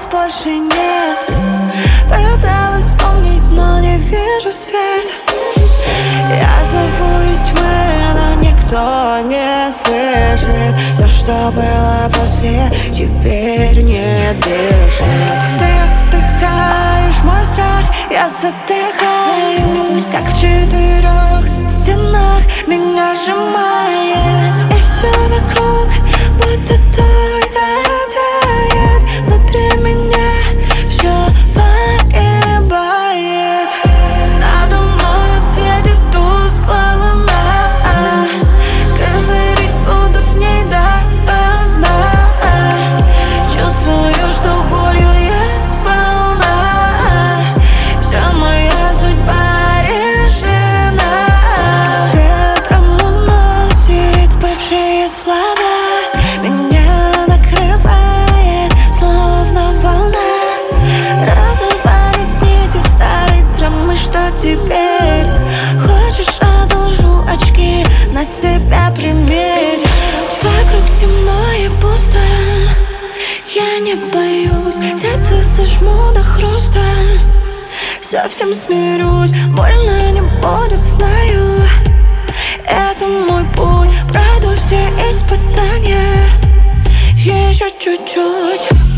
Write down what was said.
нас больше нет. Пыталась вспомнить, но не вижу свет. Я зову из тьмы, но никто не слышит. Все, что было после, теперь не дышит. Ты отдыхаешь, мой страх, я задыхаюсь, как в 4 стенах меня сжимает. И все вокруг будто только тает. Внутри меня все погибает. Надо мной светит тусклая луна. Говорить буду с ней допоздна. Чувствую, что болью я полна. Вся моя судьба решена. Ветром уносит бывшие слова. Меня накрывает, словно волна. Разорвались нити старой травмы. Что теперь? Хочешь, одолжу очки, на себя примерь. Вокруг темно и пусто. Я не боюсь, сердце сожму до хруста. Совсем смирюсь, больно не будет, знаю. Это мой путь, пройду все испытания. Еще чуть-чуть.